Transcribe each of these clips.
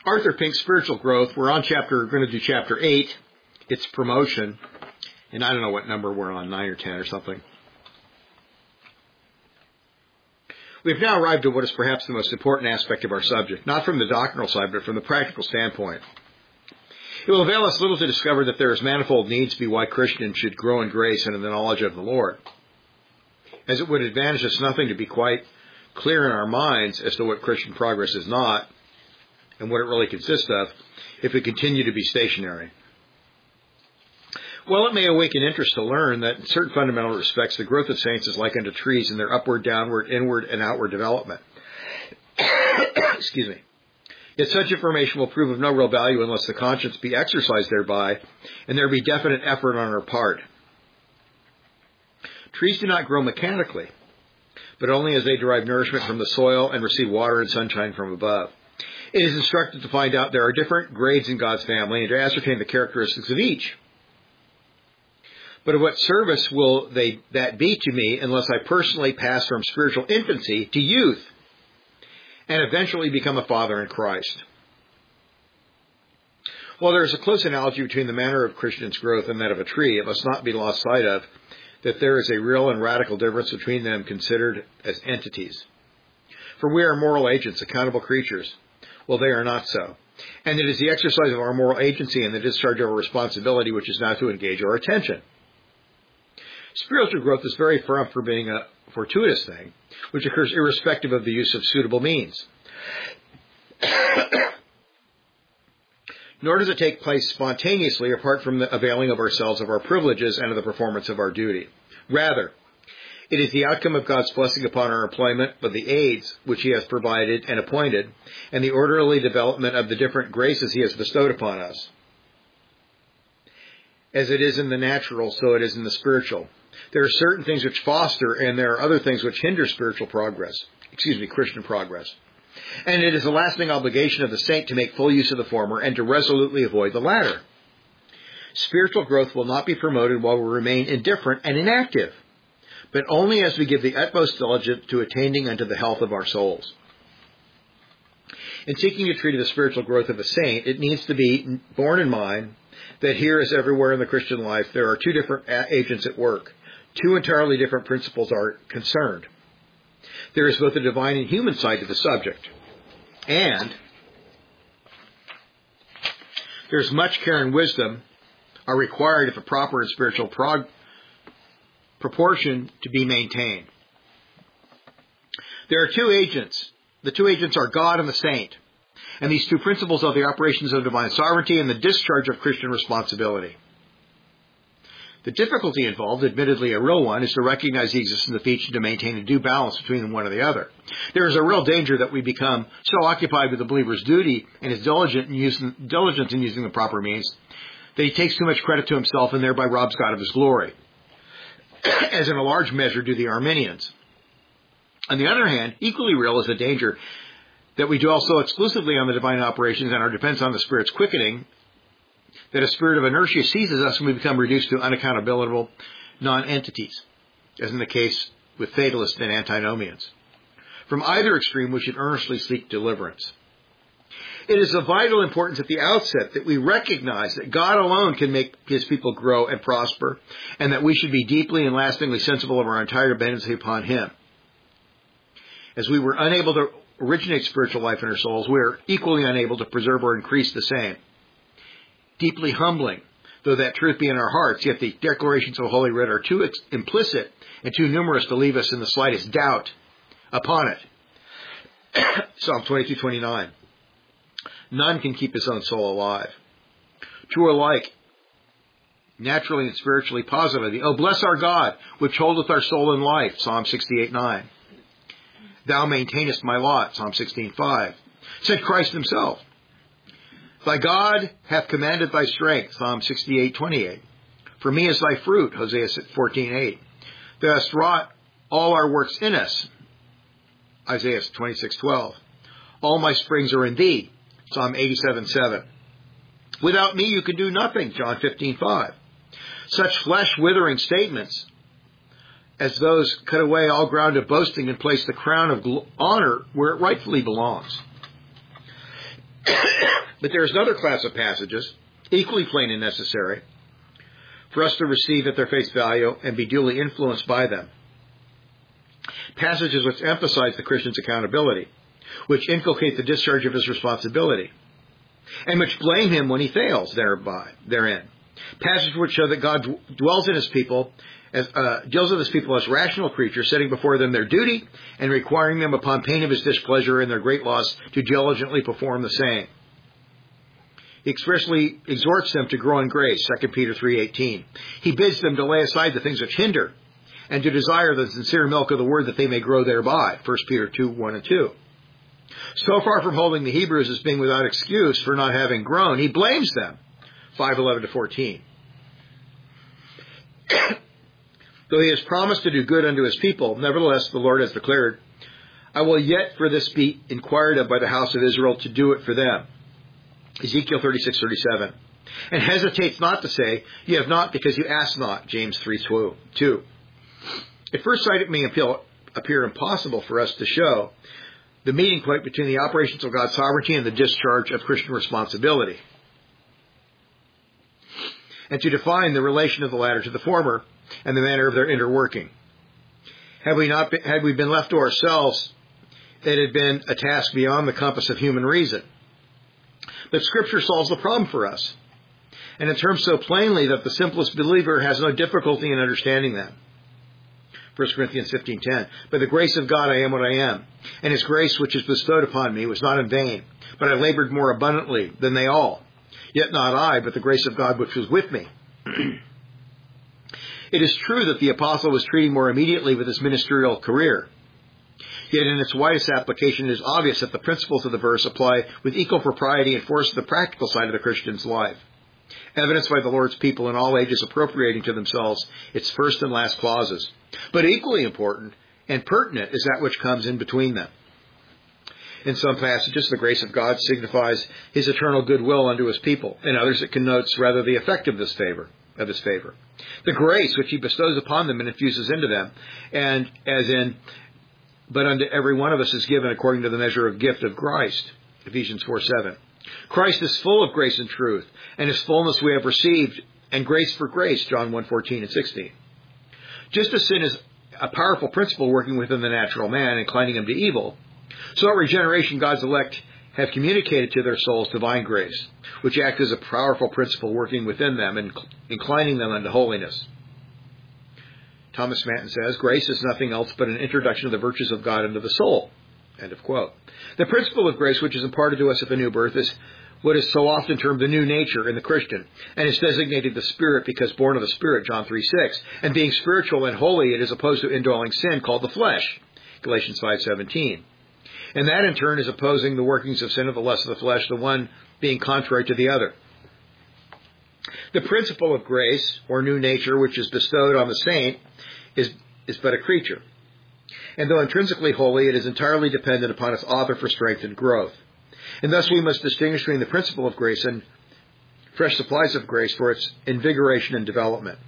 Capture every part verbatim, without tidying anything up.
Arthur Pink's Spiritual Growth. We're on chapter, we're going to do chapter eight. It's promotion. And I don't know what number we're on, nine or ten or something. We've now arrived at what is perhaps the most important aspect of our subject, not from the doctrinal side, but from the practical standpoint. It will avail us little to discover that there is manifold needs to be why Christians should grow in grace and in the knowledge of the Lord, as it would advantage us nothing to be quite clear in our minds as to what Christian progress is not and what it really consists of if we continue to be stationary. Well, it may awaken interest to learn that in certain fundamental respects, the growth of saints is like unto trees in their upward, downward, inward, and outward development. Excuse me. Yet such information will prove of no real value unless the conscience be exercised thereby, and there be definite effort on our part. Trees do not grow mechanically, but only as they derive nourishment from the soil and receive water and sunshine from above. It is instructive to find out there are different grades in God's family and to ascertain the characteristics of each. But of what service will they that be to me unless I personally pass from spiritual infancy to youth and eventually become a father in Christ? While there is a close analogy between the manner of Christians' growth and that of a tree, it must not be lost sight of that there is a real and radical difference between them considered as entities. For we are moral agents, accountable creatures. Well, they are not so. And it is the exercise of our moral agency and the discharge of our responsibility which is now to engage our attention. Spiritual growth is very far from being a fortuitous thing, which occurs irrespective of the use of suitable means. Nor does it take place spontaneously apart from the availing of ourselves of our privileges and of the performance of our duty. Rather, it is the outcome of God's blessing upon our employment, but the aids which He has provided and appointed, and the orderly development of the different graces He has bestowed upon us. As it is in the natural, so it is in the spiritual. There are certain things which foster, and there are other things which hinder spiritual progress. Excuse me, Christian progress. And it is a lasting obligation of the saint to make full use of the former and to resolutely avoid the latter. Spiritual growth will not be promoted while we remain indifferent and inactive, but only as we give the utmost diligence to attaining unto the health of our souls. In seeking to treat the spiritual growth of a saint, it needs to be borne in mind that here, as everywhere in the Christian life, there are two different agents at work. Two entirely different principles are concerned. There is both a divine and human side to the subject, and there's much care and wisdom are required if a proper and spiritual prog- proportion to be maintained. There are two agents. The two agents are God and the saint. And these two principles are the operations of divine sovereignty and the discharge of Christian responsibility. The difficulty involved, admittedly a real one, is to recognize the existence of each and to maintain a due balance between the one and the other. There is a real danger that we become so occupied with the believer's duty and is diligent in using, diligent in using the proper means that he takes too much credit to himself and thereby robs God of His glory, as in a large measure do the Arminians. On the other hand, equally real is the danger that we dwell so exclusively on the divine operations and our dependence on the Spirit's quickening that a spirit of inertia seizes us and we become reduced to unaccountable non-entities, as in the case with fatalists and antinomians. From either extreme, we should earnestly seek deliverance. It is of vital importance at the outset that we recognize that God alone can make His people grow and prosper, and that we should be deeply and lastingly sensible of our entire dependency upon Him. As we were unable to originate spiritual life in our souls, we are equally unable to preserve or increase the same. Deeply humbling, though that truth be in our hearts, yet the declarations of Holy Writ are too ex- implicit and too numerous to leave us in the slightest doubt upon it. Psalm twenty-two twenty-nine. None can keep his own soul alive. True alike, naturally and spiritually positively. Oh, bless our God, which holdeth our soul in life. Psalm sixty-eight nine. Thou maintainest my lot. Psalm sixteen five. Said Christ Himself. Thy God hath commanded thy strength. Psalm sixty-eight twenty-eight. For me is thy fruit. Hosea fourteen eight. Thou hast wrought all our works in us. Isaiah twenty-six twelve. All my springs are in thee. Psalm eighty-seven seven. Without me you can do nothing. John fifteen five. Such flesh-withering statements as those cut away all ground of boasting and place the crown of honor where it rightfully belongs. But there is another class of passages, equally plain and necessary, for us to receive at their face value and be duly influenced by them. Passages which emphasize the Christian's accountability, which inculcate the discharge of his responsibility, and which blame him when he fails thereby, therein. Passages which show that God dwells in his people, as, uh, deals with his people as rational creatures, setting before them their duty and requiring them upon pain of his displeasure and their great loss to diligently perform the same. He expressly exhorts them to grow in grace, Second Peter three eighteen. He bids them to lay aside the things which hinder and to desire the sincere milk of the word that they may grow thereby, First Peter two one and two. So far from holding the Hebrews as being without excuse for not having grown, he blames them, five eleven to fourteen. Though he has promised to do good unto his people, nevertheless the Lord has declared, I will yet for this be inquired of by the house of Israel to do it for them. Ezekiel thirty-six thirty-seven. And hesitates not to say, you have not because you ask not, James three two. At first sight it may appeal, appear impossible for us to show the meeting point between the operations of God's sovereignty and the discharge of Christian responsibility, and to define the relation of the latter to the former and the manner of their interworking. Had we not been, had we been left to ourselves, it had been a task beyond the compass of human reason. But Scripture solves the problem for us, and in terms so plainly that the simplest believer has no difficulty in understanding them. First Corinthians fifteen ten. By the grace of God I am what I am, and his grace which is bestowed upon me was not in vain, but I labored more abundantly than they all. Yet not I, but the grace of God which was with me. It is true that the apostle was treating more immediately with his ministerial career. Yet in its widest application, it is obvious that the principles of the verse apply with equal propriety and force to the practical side of the Christian's life, evidenced by the Lord's people in all ages appropriating to themselves its first and last clauses. But equally important and pertinent is that which comes in between them. In some passages, the grace of God signifies his eternal goodwill unto his people. In others, it connotes rather the effect of this favor, of his favor. The grace which he bestows upon them and infuses into them, and as in, but unto every one of us is given according to the measure of gift of Christ, Ephesians four seven. Christ is full of grace and truth, and his fullness we have received, and grace for grace, John one fourteen and sixteen. Just as sin is a powerful principle working within the natural man, inclining him to evil, so at regeneration God's elect have communicated to their souls divine grace, which acts as a powerful principle working within them and inclining them unto holiness. Thomas Manton says, grace is nothing else but an introduction of the virtues of God into the soul. End of quote. The principle of grace which is imparted to us at the new birth is what is so often termed the new nature in the Christian, and is designated the Spirit because born of the Spirit, John three six. And being spiritual and holy, it is opposed to indwelling sin called the flesh, Galatians five seventeen. And that in turn is opposing the workings of sin of the lust of the flesh, the one being contrary to the other. The principle of grace, or new nature, which is bestowed on the saint, is, is but a creature. And though intrinsically holy, it is entirely dependent upon its author for strength and growth. And thus we must distinguish between the principle of grace and fresh supplies of grace for its invigoration and development.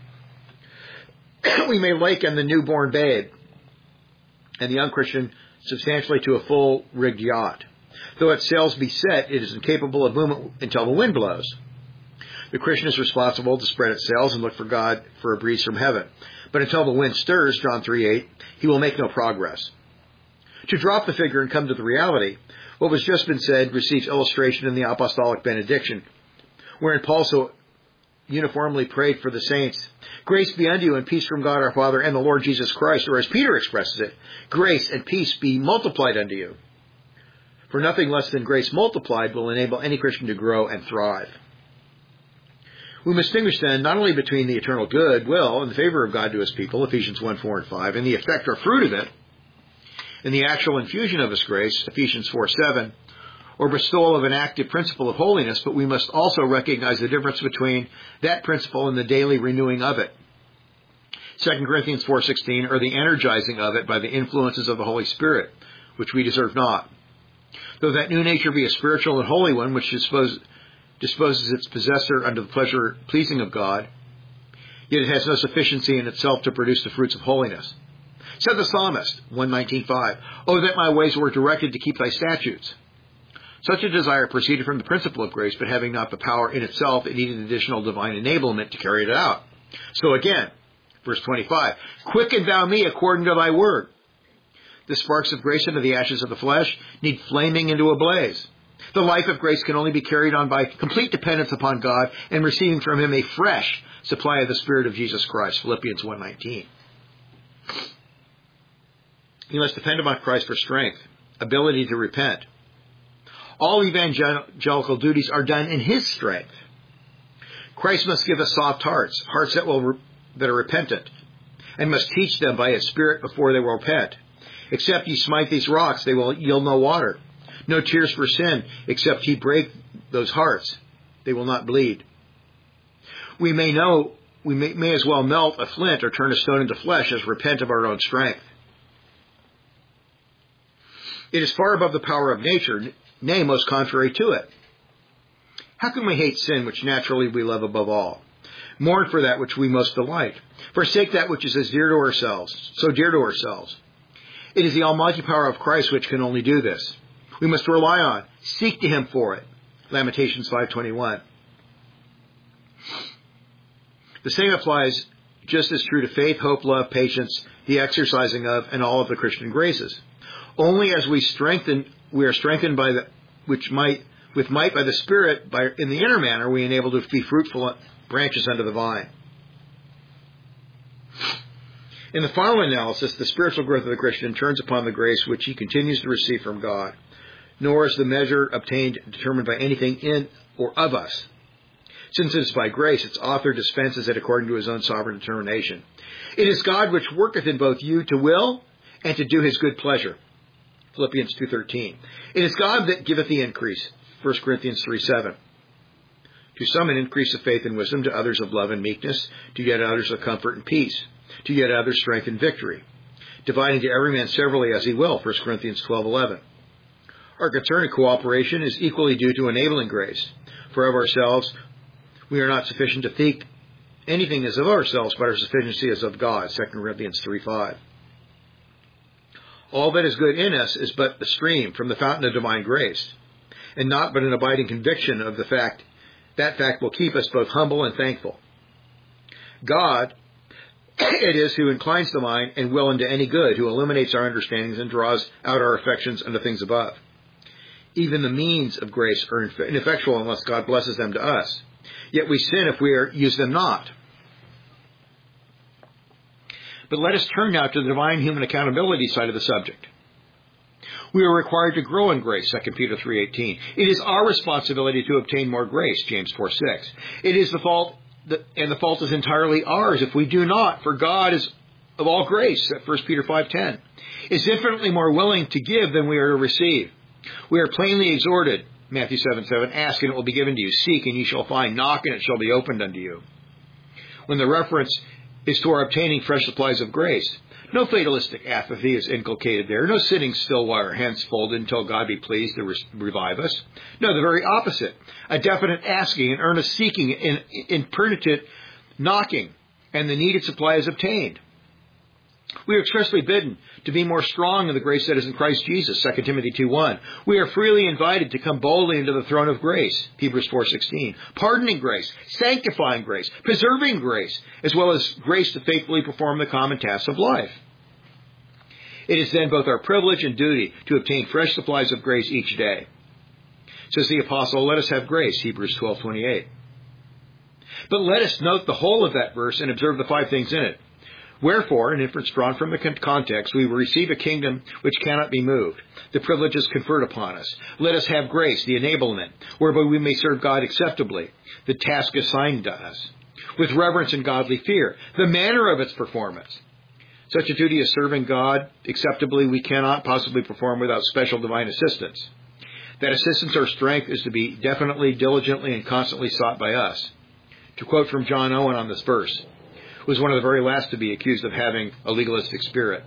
We may liken the newborn babe and the young Christian substantially to a full-rigged yacht. Though its sails be set, it is incapable of movement until the wind blows. The Christian is responsible to spread its sails and look for God for a breeze from heaven. But until the wind stirs, John three eight, he will make no progress. To drop the figure and come to the reality, what was just been said receives illustration in the apostolic benediction, wherein Paul so uniformly prayed for the saints, grace be unto you and peace from God our Father and the Lord Jesus Christ, or as Peter expresses it, grace and peace be multiplied unto you. For nothing less than grace multiplied will enable any Christian to grow and thrive. We must distinguish then not only between the eternal good will and the favor of God to his people, Ephesians one, four, and five, and the effect or fruit of it, and the actual infusion of his grace, Ephesians four, seven, or bestowal of an active principle of holiness, but we must also recognize the difference between that principle and the daily renewing of it. Second Corinthians four sixteen, or the energizing of it by the influences of the Holy Spirit, which we deserve not. Though that new nature be a spiritual and holy one, which dispose, disposes its possessor unto the pleasure pleasing of God, yet it has no sufficiency in itself to produce the fruits of holiness. Said the psalmist, one nineteen five, oh, that my ways were directed to keep thy statutes. Such a desire proceeded from the principle of grace, but having not the power in itself, it needed additional divine enablement to carry it out. So again, verse twenty-five, quicken thou me according to thy word. The sparks of grace into the ashes of the flesh need flaming into a blaze. The life of grace can only be carried on by complete dependence upon God and receiving from Him a fresh supply of the Spirit of Jesus Christ, Philippians one nineteen. You must depend upon Christ for strength, ability to repent. All evangelical duties are done in His strength. Christ must give us soft hearts, hearts that will that are repentant, and must teach them by His Spirit before they will repent. Except ye smite these rocks, they will yield no water. No tears for sin, except ye break those hearts, they will not bleed. We may know, we may, may as well melt a flint or turn a stone into flesh as repent of our own strength. It is far above the power of nature, nay, most contrary to it. How can we hate sin which naturally we love above all? Mourn for that which we most delight. Forsake that which is as dear to ourselves, so dear to ourselves. It is the almighty power of Christ which can only do this. We must rely on, seek to Him for it. Lamentations five twenty-one. The same applies just as true to faith, hope, love, patience, the exercising of, and all of the Christian graces. Only as we strengthen, we are strengthened by the, which might, with might by the Spirit, by in the inner man, are we enabled to be fruitful branches under the vine. In the final analysis, the spiritual growth of the Christian turns upon the grace which he continues to receive from God, nor is the measure obtained determined by anything in or of us. Since it is by grace, its author dispenses it according to His own sovereign determination. It is God which worketh in both you to will and to do His good pleasure. Philippians two thirteen. It is God that giveth the increase. First Corinthians three seven. To some an increase of faith and wisdom, to others of love and meekness, to yet others of comfort and peace, to yet others strength and victory, dividing to every man severally as he will. First Corinthians twelve eleven. Our concern and cooperation is equally due to enabling grace. For of ourselves, we are not sufficient to think anything as of ourselves, but our sufficiency is of God. Second Corinthians three five. All that is good in us is but the stream from the fountain of divine grace, and not but an abiding conviction of the fact. That fact will keep us both humble and thankful. God it is who inclines the mind and will unto any good, who illuminates our understandings and draws out our affections unto things above. Even the means of grace are ineffectual unless God blesses them to us. Yet we sin if we are, use them not. But let us turn now to the divine human accountability side of the subject. We are required to grow in grace, Second Peter three eighteen. It is our responsibility to obtain more grace, James four six. It is the fault, that, and the fault is entirely ours if we do not, for God is of all grace, First Peter five ten. Is infinitely more willing to give than we are to receive. We are plainly exhorted, Matthew seven seven, ask and it will be given to you, seek and ye shall find, knock and it shall be opened unto you. When the reference is to our obtaining fresh supplies of grace, no fatalistic apathy is inculcated there. No sitting still while our hands folded until God be pleased to re- revive us. No, the very opposite. A definite asking, an earnest seeking, an impertinent knocking, and the needed supply is obtained. We are expressly bidden to be more strong in the grace that is in Christ Jesus, Second Timothy two one. We are freely invited to come boldly into the throne of grace, Hebrews four sixteen. Pardoning grace, sanctifying grace, preserving grace, as well as grace to faithfully perform the common tasks of life. It is then both our privilege and duty to obtain fresh supplies of grace each day. Says the apostle, let us have grace, Hebrews twelve twenty-eight. But let us note the whole of that verse and observe the five things in it. Wherefore, an inference drawn from the context, we will receive a kingdom which cannot be moved. The privileges conferred upon us. Let us have grace, the enablement, whereby we may serve God acceptably, the task assigned to us, with reverence and godly fear, the manner of its performance. Such a duty as serving God acceptably we cannot possibly perform without special divine assistance. That assistance or strength is to be definitely, diligently, and constantly sought by us. To quote from John Owen on this verse, was one of the very last to be accused of having a legalistic spirit.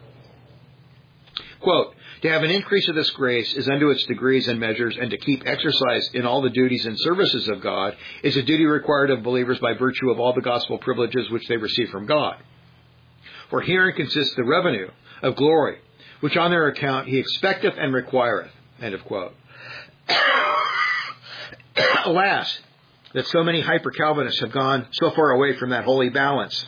Quote, to have an increase of this grace is unto its degrees and measures, and to keep exercise in all the duties and services of God is a duty required of believers by virtue of all the gospel privileges which they receive from God. For herein consists the revenue of glory, which on their account he expecteth and requireth. End of quote. Alas, that so many hyper-Calvinists have gone so far away from that holy balance.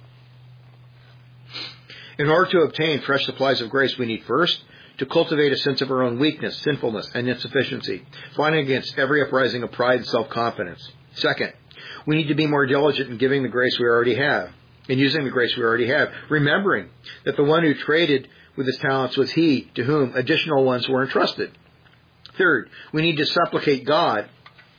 In order to obtain fresh supplies of grace, we need first to cultivate a sense of our own weakness, sinfulness, and insufficiency, fighting against every uprising of pride and self-confidence. Second, we need to be more diligent in giving the grace we already have, in using the grace we already have, remembering that the one who traded with his talents was he to whom additional ones were entrusted. Third, we need to supplicate God,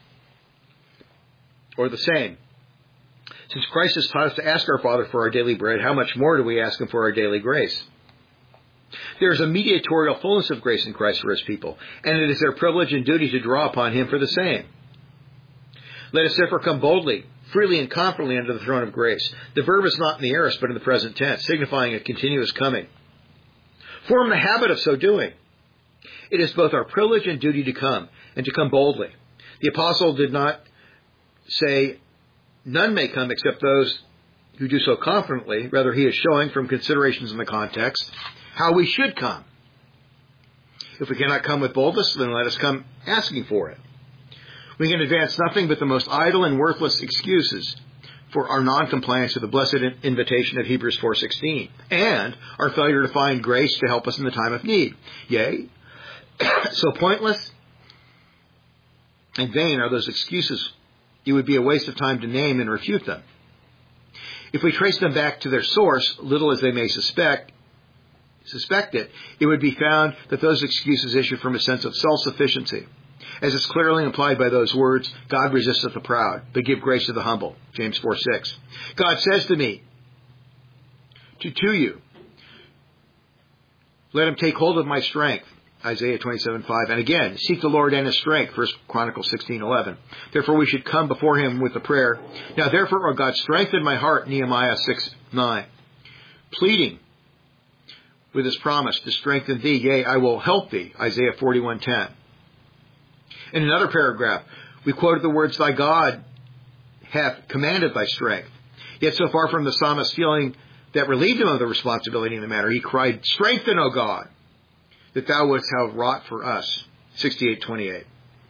or the same. Since Christ has taught us to ask our Father for our daily bread, how much more do we ask Him for our daily grace? There is a mediatorial fullness of grace in Christ for His people, and it is their privilege and duty to draw upon Him for the same. Let us therefore come boldly, freely and confidently under the throne of grace. The verb is not in the aorist, but in the present tense, signifying a continuous coming. Form the habit of so doing. It is both our privilege and duty to come, and to come boldly. The apostle did not say, none may come except those who do so confidently. Rather, he is showing, from considerations in the context, how we should come. If we cannot come with boldness, then let us come asking for it. We can advance nothing but the most idle and worthless excuses for our non-compliance with the blessed invitation of Hebrews four sixteen, and our failure to find grace to help us in the time of need. Yea, so pointless and vain are those excuses, it would be a waste of time to name and refute them. If we trace them back to their source, little as they may suspect, suspect it, it would be found that those excuses issue from a sense of self-sufficiency. As is clearly implied by those words, God resisteth the proud, but give grace to the humble. James four six. God says to me, to, to you, let him take hold of my strength. Isaiah twenty-seven five. And again, seek the Lord and his strength. First Chronicles sixteen eleven. Therefore we should come before him with the prayer. Now therefore, O God, strengthen my heart. Nehemiah six nine. Pleading with his promise to strengthen thee. Yea, I will help thee. Isaiah forty-one ten. In another paragraph, we quoted the words, thy God hath commanded thy strength. Yet so far from the psalmist's feeling that relieved him of the responsibility in the matter, he cried, strengthen, O God, that thou wouldst have wrought for us. sixty-eight twenty-eight.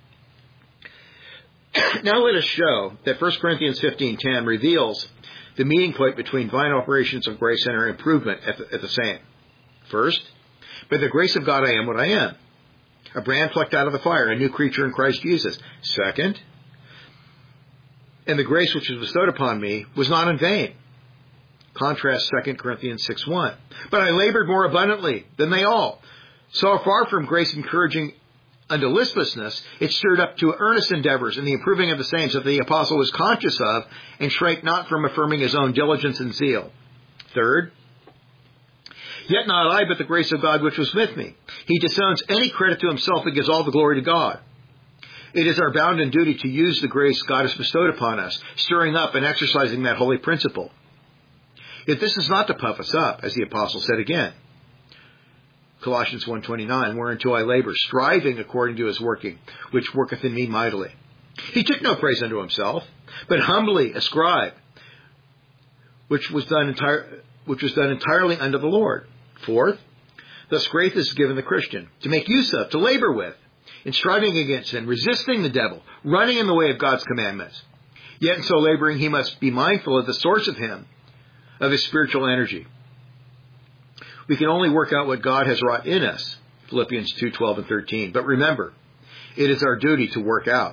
Now let us show that First Corinthians fifteen ten reveals the meeting point between divine operations of grace and our improvement at the, at the same. First, by the grace of God I am what I am. A brand plucked out of the fire, a new creature in Christ Jesus. Second, and the grace which was bestowed upon me was not in vain. Contrast Second Corinthians six one. But I labored more abundantly than they all. So far from grace encouraging unto listlessness, it stirred up to earnest endeavors in the improving of the saints that the apostle was conscious of, and shrank not from affirming his own diligence and zeal. Third, yet not I, but the grace of God which was with me. He disowns any credit to himself and gives all the glory to God. It is our bounden duty to use the grace God has bestowed upon us, stirring up and exercising that holy principle. Yet this is not to puff us up, as the apostle said again. Colossians one twenty-nine, whereunto I labor, striving according to his working, which worketh in me mightily. He took no praise unto himself, but humbly ascribed, which was done entire, which was done entirely unto the Lord. Fourth, thus grace is given the Christian to make use of, to labor with, in striving against sin, resisting the devil, running in the way of God's commandments. Yet in so laboring, he must be mindful of the source of him, of his spiritual energy. We can only work out what God has wrought in us, Philippians two twelve and thirteen. But remember, it is our duty to work out.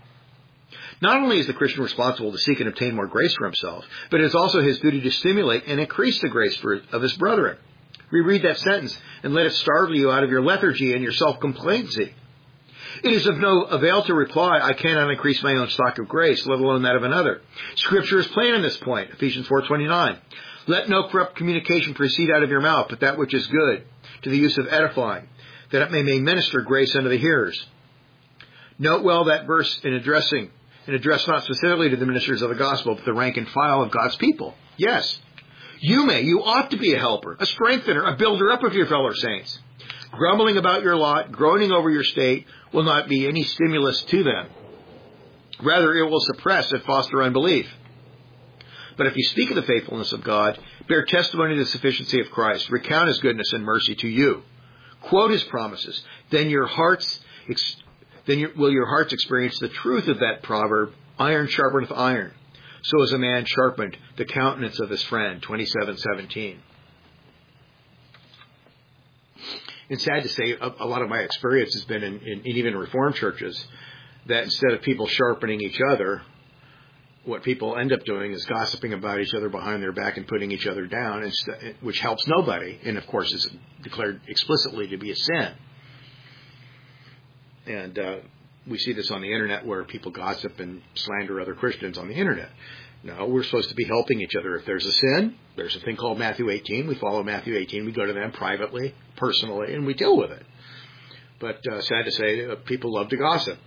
Not only is the Christian responsible to seek and obtain more grace for himself, but it is also his duty to stimulate and increase the grace for, of his brethren. Reread that sentence and let it startle you out of your lethargy and your self-complacency. It is of no avail to reply, I cannot increase my own stock of grace, let alone that of another. Scripture is plain on this point, Ephesians four twenty-nine. Let no corrupt communication proceed out of your mouth, but that which is good, to the use of edifying, that it may, may minister grace unto the hearers. Note well that verse in addressing, and address not specifically to the ministers of the gospel, but the rank and file of God's people. Yes, you may, you ought to be a helper, a strengthener, a builder up of your fellow saints. Grumbling about your lot, groaning over your state, will not be any stimulus to them. Rather, it will suppress and foster unbelief. But if you speak of the faithfulness of God, bear testimony to the sufficiency of Christ, recount his goodness and mercy to you, quote his promises, then your hearts, then you, will your hearts experience the truth of that proverb, iron sharpeneth iron. So is a man sharpened, the countenance of his friend, twenty-seven seventeen. It's sad to say, a, a lot of my experience has been in, in, in even Reformed churches, that instead of people sharpening each other, what people end up doing is gossiping about each other behind their back and putting each other down, which helps nobody, and of course is declared explicitly to be a sin. And uh, we see this on the internet where people gossip and slander other Christians on the internet. No, we're supposed to be helping each other. If there's a sin, there's a thing called Matthew eighteen. We follow Matthew eighteen. We go to them privately, personally, and we deal with it. But uh, sad to say, uh, people love to gossip.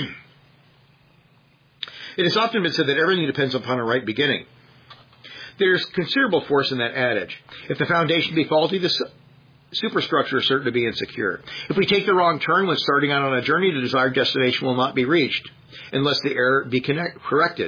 It has often been said that everything depends upon a right beginning. There's considerable force in that adage. If the foundation be faulty, the su- superstructure is certain to be insecure. If we take the wrong turn when starting out on a journey, the desired destination will not be reached unless the error be connect- corrected.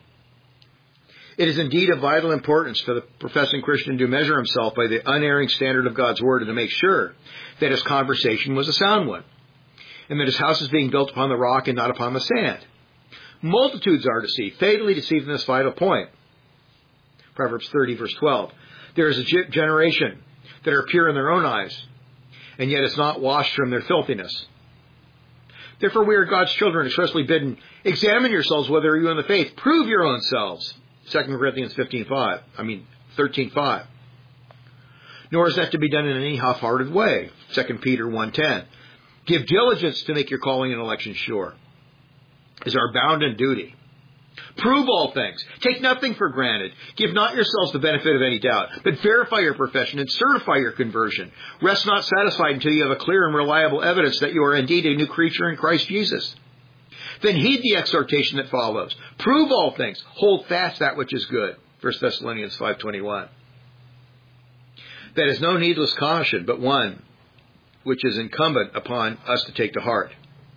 It is indeed of vital importance for the professing Christian to measure himself by the unerring standard of God's Word and to make sure that his conversation was a sound one, and that his house is being built upon the rock and not upon the sand. Multitudes are deceived, fatally deceived in this vital point. Proverbs thirty, verse twelve. There is a generation that are pure in their own eyes, and yet is not washed from their filthiness. Therefore we are God's children, expressly bidden, examine yourselves whether you are in the faith. Prove your own selves. Second Corinthians fifteen five. I mean, thirteen five. Nor is that to be done in any half-hearted way. Second Peter one ten. Give diligence to make your calling and election sure. Is our bounden duty. Prove all things. Take nothing for granted. Give not yourselves the benefit of any doubt, but verify your profession and certify your conversion. Rest not satisfied until you have a clear and reliable evidence that you are indeed a new creature in Christ Jesus. Then heed the exhortation that follows. Prove all things. Hold fast that which is good. First Thessalonians five twenty-one. That is no needless caution, but one which is incumbent upon us to take to heart.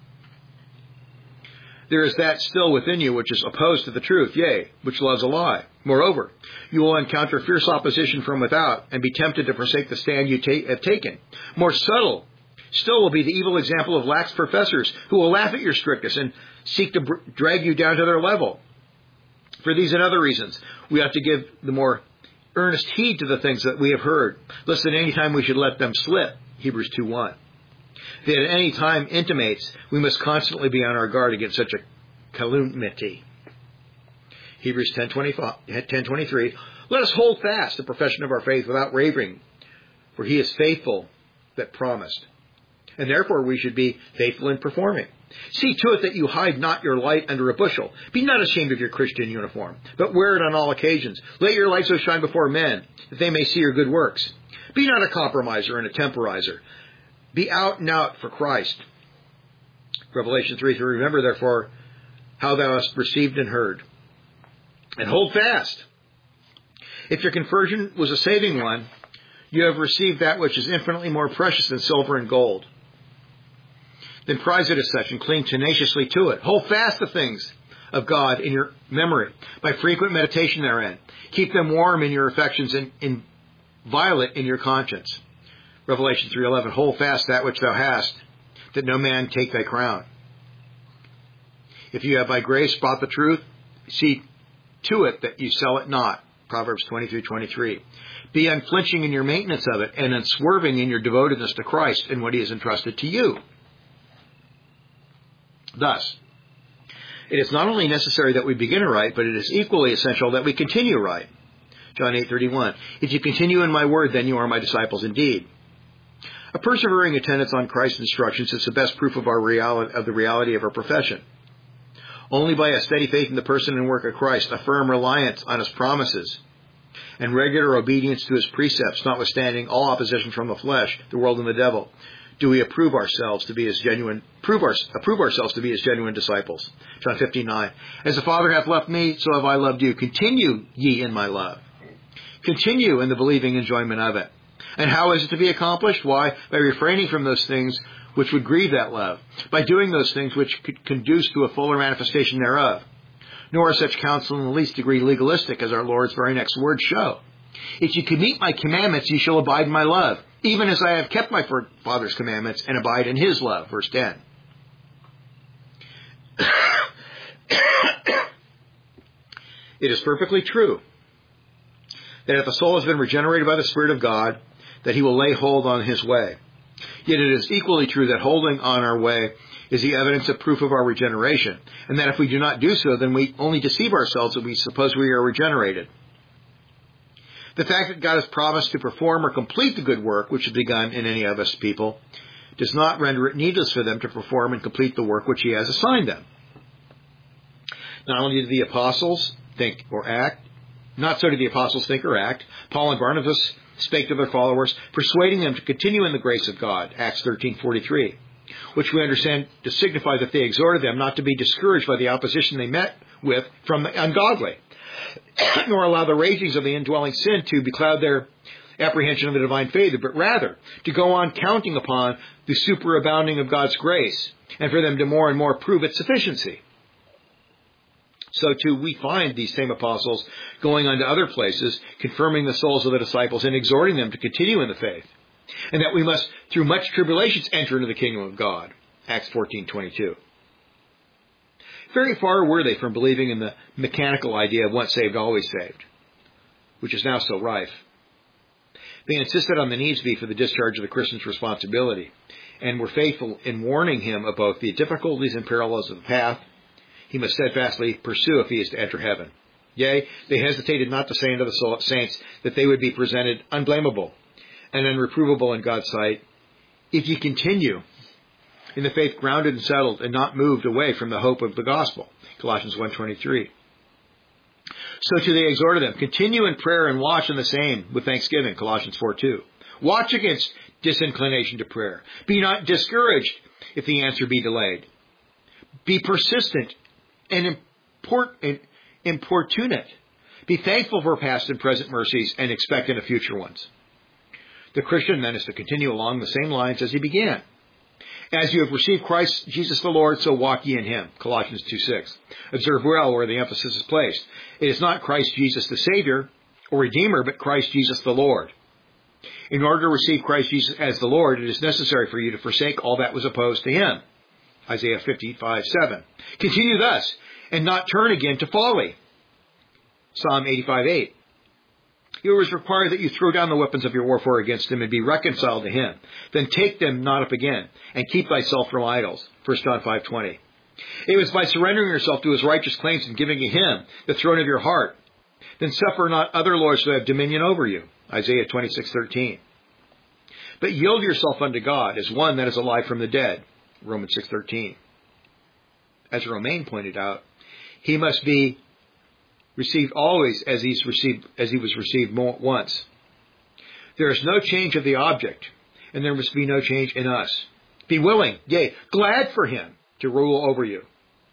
There is that still within you which is opposed to the truth, yea, which loves a lie. Moreover, you will encounter fierce opposition from without and be tempted to forsake the stand you ta- have taken. More subtle still will be the evil example of lax professors who will laugh at your strictness and seek to br- drag you down to their level. For these and other reasons, we ought to give the more earnest heed to the things that we have heard, lest at any time we should let them slip. Hebrews two one. That at any time intimates we must constantly be on our guard against such a calumny. Hebrews ten twenty-three. Let us hold fast the profession of our faith without wavering, for he is faithful that promised. And therefore we should be faithful in performing. See to it that you hide not your light under a bushel. Be not ashamed of your Christian uniform, but wear it on all occasions. Let your light so shine before men, that they may see your good works. Be not a compromiser and a temporizer. Be out and out for Christ. Revelation three three. Remember, therefore, how thou hast received and heard. And hold fast. If your conversion was a saving one, you have received that which is infinitely more precious than silver and gold. Then prize it as such and cling tenaciously to it. Hold fast the things of God in your memory by frequent meditation therein. Keep them warm in your affections and inviolate in your conscience. Revelation three eleven. Hold fast that which thou hast, that no man take thy crown. If you have by grace bought the truth, see to it that you sell it not. Proverbs twenty-three twenty-three. Be unflinching in your maintenance of it and unswerving in your devotedness to Christ and what he has entrusted to you. Thus, it is not only necessary that we begin aright, but it is equally essential that we continue right. John eight thirty-one. If you continue in my word, then you are my disciples indeed. A persevering attendance on Christ's instructions is the best proof of our reality, of the reality of our profession. Only by a steady faith in the person and work of Christ, a firm reliance on his promises, and regular obedience to his precepts, notwithstanding all opposition from the flesh, the world, and the devil, do we approve ourselves to be his genuine, prove our, approve ourselves to be his genuine disciples. John fifteen nine. As the Father hath loved me, so have I loved you. Continue ye in my love. Continue in the believing enjoyment of it. And how is it to be accomplished? Why? By refraining from those things which would grieve that love. By doing those things which could conduce to a fuller manifestation thereof. Nor is such counsel in the least degree legalistic, as our Lord's very next words show. If you keep my commandments, ye shall abide in my love, even as I have kept my Father's commandments and abide in his love. Verse ten. It is perfectly true that if the soul has been regenerated by the Spirit of God, that he will lay hold on his way. Yet it is equally true that holding on our way is the evidence of proof of our regeneration, and that if we do not do so, then we only deceive ourselves that we suppose we are regenerated. The fact that God has promised to perform or complete the good work which has begun in any of us people does not render it needless for them to perform and complete the work which he has assigned them. Not only did the apostles think or act, not so did the apostles think or act. Paul and Barnabas spake to their followers, persuading them to continue in the grace of God, Acts thirteen forty-three, which we understand to signify that they exhorted them not to be discouraged by the opposition they met with from the ungodly, nor allow the ragings of the indwelling sin to becloud their apprehension of the divine favor, but rather to go on counting upon the superabounding of God's grace, and for them to more and more prove its sufficiency. So too we find these same apostles going on to other places, confirming the souls of the disciples and exhorting them to continue in the faith, and that we must, through much tribulations, enter into the kingdom of God. Acts fourteen twenty-two. Very far were they from believing in the mechanical idea of once saved, always saved, which is now so rife. They insisted on the needs be for the discharge of the Christian's responsibility, and were faithful in warning him of both the difficulties and perils of the path he must steadfastly pursue if he is to enter heaven. Yea, they hesitated not to say unto the saints that they would be presented unblameable and unreprovable in God's sight, if ye continue in the faith grounded and settled and not moved away from the hope of the gospel. Colossians one twenty-three. So too they exhorted them, continue in prayer and watch in the same with thanksgiving. Colossians four two. Watch against disinclination to prayer. Be not discouraged if the answer be delayed. Be persistent and import, importunate. Be thankful for past and present mercies and expectant of future ones. The Christian then is to continue along the same lines as he began. As you have received Christ Jesus the Lord, so walk ye in him. Colossians two six. Observe well where the emphasis is placed. It is not Christ Jesus the Savior or Redeemer, but Christ Jesus the Lord. In order to receive Christ Jesus as the Lord, it is necessary for you to forsake all that was opposed to him. Isaiah fifty-five seven. Continue thus, and not turn again to folly. Psalm eighty-five eight. It was required that you throw down the weapons of your warfare against him and be reconciled to him. Then take them not up again, and keep thyself from idols. First John five twenty. It was by surrendering yourself to his righteous claims and giving to him the throne of your heart. Then suffer not other lords to have dominion over you. Isaiah twenty-six thirteen. But yield yourself unto God as one that is alive from the dead. Romans six thirteen. As Romain pointed out, he must be received always as he's received as he was received once. There is no change of the object, and there must be no change in us. Be willing, yea, glad for him to rule over you.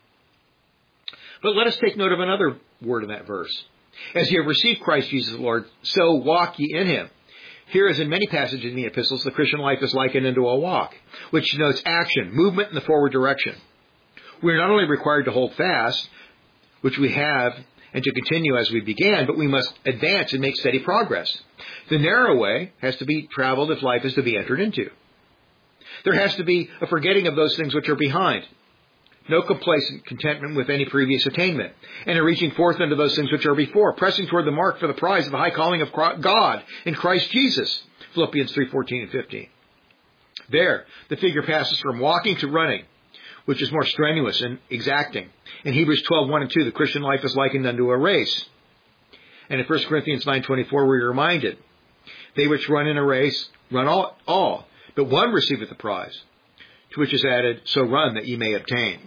But let us take note of another word in that verse. As you have received Christ Jesus the Lord, so walk ye in him. Here, as in many passages in the epistles, the Christian life is likened unto a walk, which denotes action, movement in the forward direction. We are not only required to hold fast, which we have, and to continue as we began, but we must advance and make steady progress. The narrow way has to be traveled if life is to be entered into. There has to be a forgetting of those things which are behind, no complacent contentment with any previous attainment, and a reaching forth into those things which are before, pressing toward the mark for the prize of the high calling of God in Christ Jesus. Philippians three fourteen and fifteen. There, the figure passes from walking to running, which is more strenuous and exacting. In Hebrews twelve one and two, the Christian life is likened unto a race. And in First Corinthians nine twenty-four, we are reminded, they which run in a race run all, all, but one receiveth the prize, to which is added, so run that ye may obtain.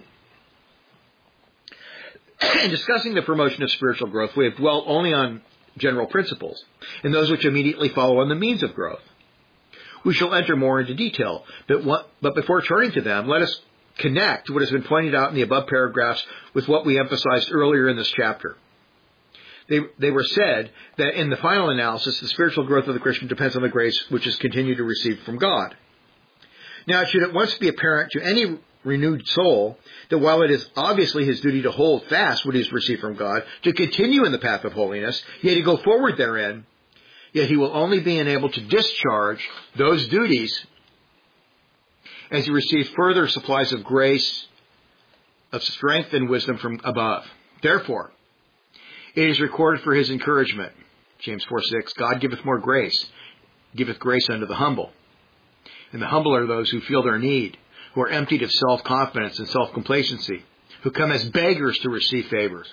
In discussing the promotion of spiritual growth, we have dwelt only on general principles, and those which immediately follow on the means of growth. We shall enter more into detail, but, what, but before turning to them, let us connect what has been pointed out in the above paragraphs with what we emphasized earlier in this chapter. They, they were said that in the final analysis, the spiritual growth of the Christian depends on the grace which is continued to receive from God. Now, it should at once be apparent to any renewed soul that while it is obviously his duty to hold fast what he has received from God, to continue in the path of holiness, yet to go forward therein, yet he will only be enabled to discharge those duties as he receives further supplies of grace, of strength and wisdom from above. Therefore, It is recorded for his encouragement. James four six, God giveth more grace, giveth grace unto the humble. And the humble are those who feel their need, who are emptied of self-confidence and self-complacency, who come as beggars to receive favors.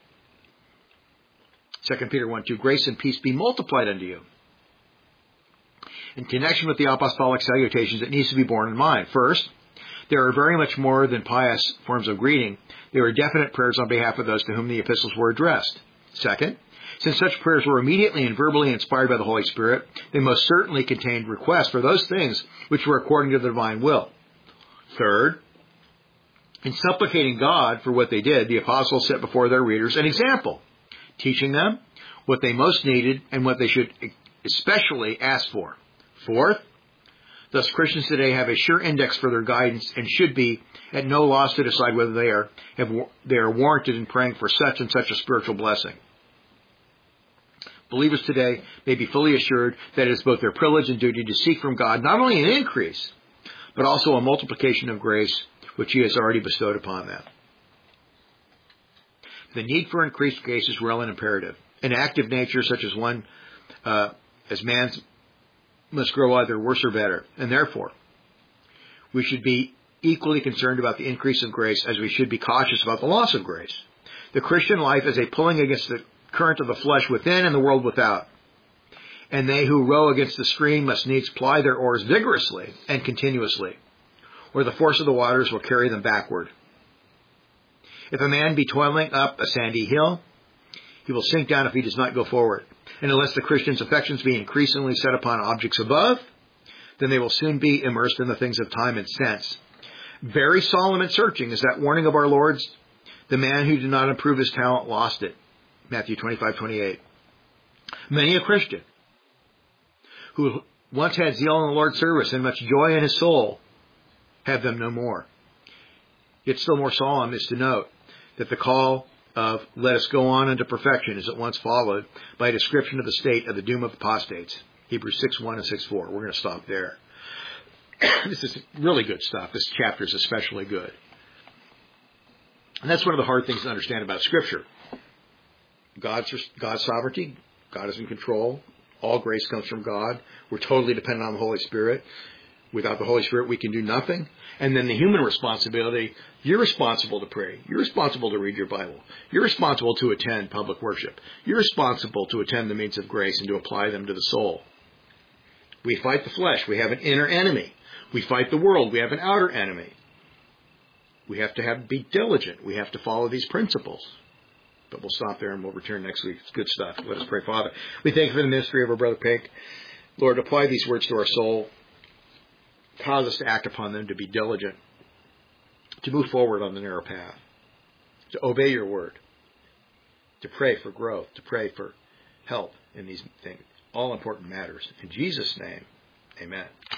Second Peter one two, grace and peace be multiplied unto you. In connection with the apostolic salutations, it needs to be borne in mind. First, there are very much more than pious forms of greeting. There are definite prayers on behalf of those to whom the epistles were addressed. Second, since such prayers were immediately and verbally inspired by the Holy Spirit, they most certainly contained requests for those things which were according to the divine will. Third, in supplicating God for what they did, the apostles set before their readers an example, teaching them what they most needed and what they should especially ask for. Fourth, thus Christians today have a sure index for their guidance and should be at no loss to decide whether they are have, they are warranted in praying for such and such a spiritual blessing. Believers today may be fully assured that it is both their privilege and duty to seek from God not only an increase, but also a multiplication of grace which he has already bestowed upon them. The need for increased grace is real and imperative. An active nature such as one uh, as man's must grow either worse or better, and therefore we should be equally concerned about the increase of grace as we should be cautious about the loss of grace. The Christian life is a pulling against the current of the flesh within and the world without, and they who row against the stream must needs ply their oars vigorously and continuously, or the force of the waters will carry them backward. If a man be toiling up a sandy hill, he will sink down if he does not go forward. And unless the Christian's affections be increasingly set upon objects above, then they will soon be immersed in the things of time and sense. Very solemn and searching is that warning of our Lord's, the man who did not improve his talent lost it. Matthew twenty-five twenty-eight. Many a Christian who once had zeal in the Lord's service and much joy in his soul have them no more. Yet still more solemn is to note that the call of let us go on unto perfection is at once followed by a description of the state of the doom of apostates. Hebrews six one and six four. We're going to stop there. This is really good stuff. This chapter is especially good. And that's one of the hard things to understand about Scripture. God's, God's sovereignty. God is in control. All grace comes from God. We're totally dependent on the Holy Spirit. Without the Holy Spirit, we can do nothing. And then the human responsibility, you're responsible to pray. You're responsible to read your Bible. You're responsible to attend public worship. You're responsible to attend the means of grace and to apply them to the soul. We fight the flesh. We have an inner enemy. We fight the world. We have an outer enemy. We have to have be diligent. We have to follow these principles. But we'll stop there and we'll return next week. It's good stuff. Let us pray. Father, we thank you for the ministry of our brother Pink. Lord, apply these words to our soul. Cause us to act upon them, to be diligent, to move forward on the narrow path, to obey your word, to pray for growth, to pray for help in these things, all important matters. In Jesus' name, amen.